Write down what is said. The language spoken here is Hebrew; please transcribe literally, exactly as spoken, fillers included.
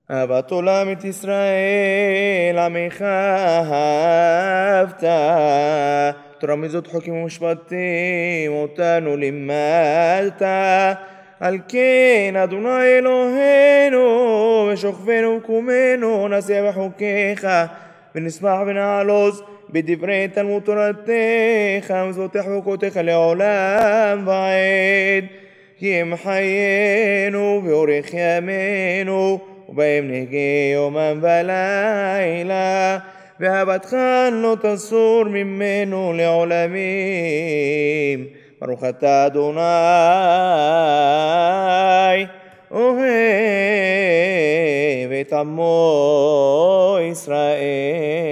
אהבת עולם את ישראל, עמך אהבת. תורה מזאת חוקים ומשפטים, אותנו לימדת. על כן, אדוני אלוהינו, ושוכבנו וקומנו, נעשה בחוקיך, ונשמח ונעלוז בדברי תלמוד תורתך, ומצוותיך וחוקותיך לעולם ועד. כי הם חיינו ואורך ימינו, ובהם נהגה יומם ולילה, ואהבתך לא תסור ממנו לעולמים. ברוך אתה אדוני אוהב את עמו ישראל.